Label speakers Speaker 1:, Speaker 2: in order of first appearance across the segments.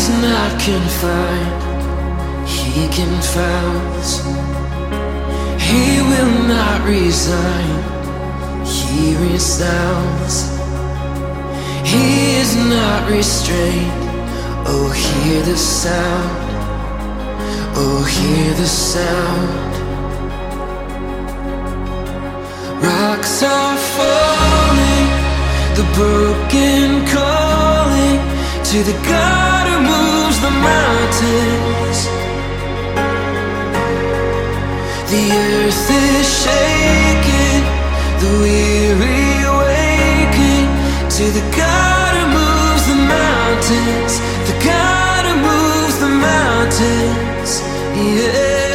Speaker 1: is not confined, he confounds. He will not resign, he resounds. He is not restrained, oh hear the sound, oh hear the sound. Rocks are falling, the broken calling to the God who moves the mountains. The earth is shaking, the weary waking to the God who moves the mountains, the God who moves the mountains, yeah.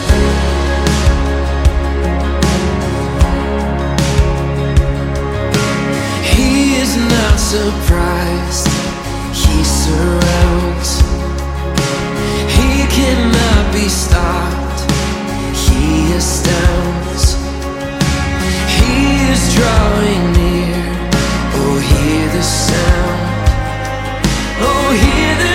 Speaker 1: He is not surprised, he surrounds. He cannot be stopped, he astounds. He is drawing near, oh hear the sound, oh hear the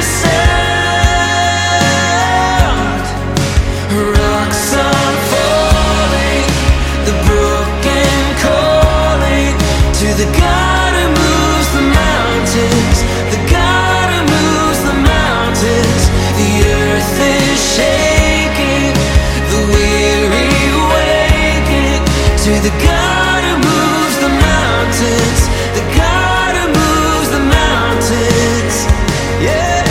Speaker 1: sound. Rocks are falling, the broken calling to the God who moves the mountains, the God who moves the mountains. The earth is shaking, the weary waking to the God who moves the mountains, the God who moves the mountains, yeah.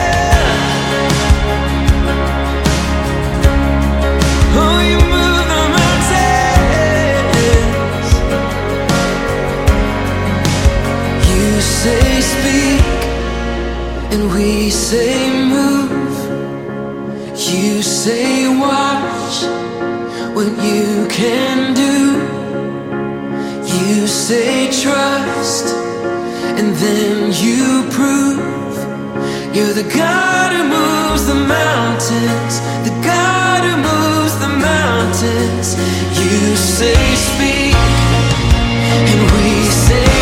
Speaker 1: Oh, you move the mountains. You say speak, and we say move. You say watch what you can do. You say trust, and then you prove. You're the God who moves the mountains, the God who moves the mountains. You say speak, and we say